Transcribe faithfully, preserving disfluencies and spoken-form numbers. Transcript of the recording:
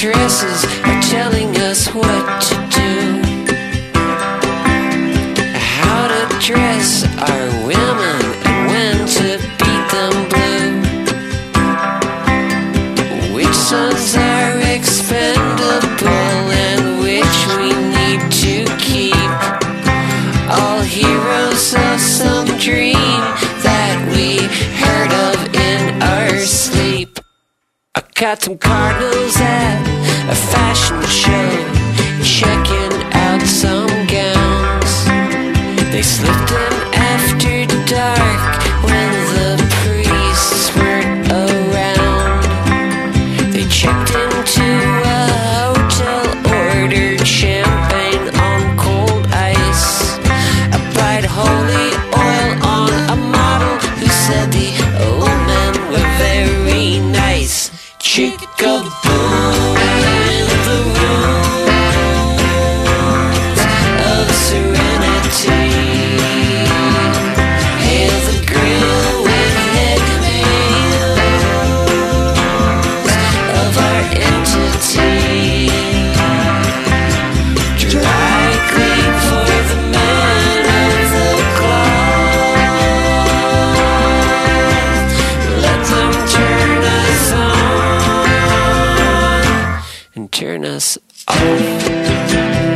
dresses are telling us what to do, how to dress our women and when to beat them blue, which sons are expendable and which we need to keep, all heroes of some dream that we heard of in our sleep. I caught some cardinals at a fashion show, checking out some gowns. They slipped in after dark when the priests weren't around. They checked into a hotel, ordered champagne on cold ice. I applied holy oil on a model who said the old men were very nice. Chick-a-boom in the rooms of serenity. Hail the grill with head meals of our entity. Dry clean for the man of the cloth. Let them turn us on and turn us off.